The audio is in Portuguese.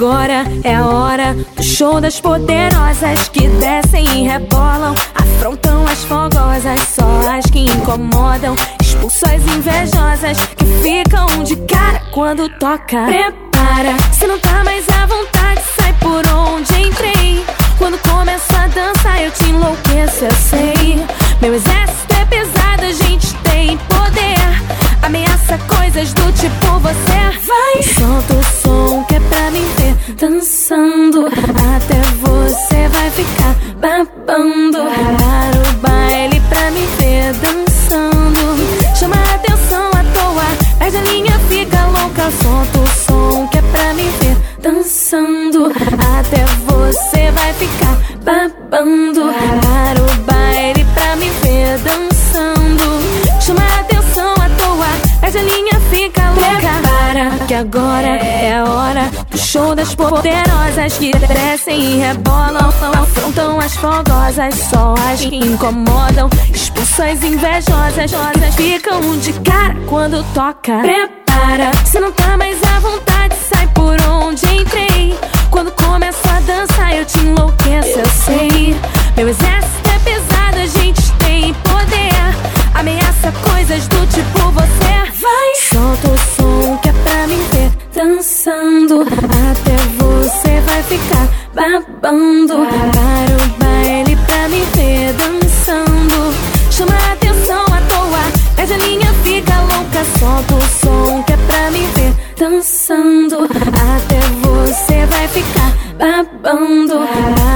agora é a hora do show das poderosas que descem e rebolam, afrontam as fogosas, só as que incomodam, expulsam as invejosas que ficam de cara quando toca. Prepara, se não tá mais à vontade, sai por onde entrei. Quando começo a dançar eu te enlouqueço, eu sei. Meu exército é pesado, a gente tem poder, ameaça coisas do tipo você. Vai, solta o som que é pra me ver dançando, até você vai ficar babando. Para o baile pra me ver dançando, chama a atenção à toa, perde a linha, fica louca. Solta o som que é pra me ver dançando, até você vai ficar babando. Para o baile pra me ver dançando, chama a atenção à toa, perde a linha, fica louca. Prepara, que agora é a hora do show das poderosas que descem e rebolam, afrontam as fogosas, só as que incomodam, expulsam as invejosas que ficam de cara quando toca. Prepara, se não tá mais à vontade, sai por onde entrei. Quando começo a dançar eu te enlouqueço, eu sei. Meu exército é pesado, a gente tem poder, ameaça coisas do tipo você. Vai, solta o som que é pra me ver dançando, até você vai ficar babando. Para o baile pra me ver dançando, chama a atenção à toa, perde a linha, fica louca. Solta o som que é pra me ver dançando, até você vai ficar babando.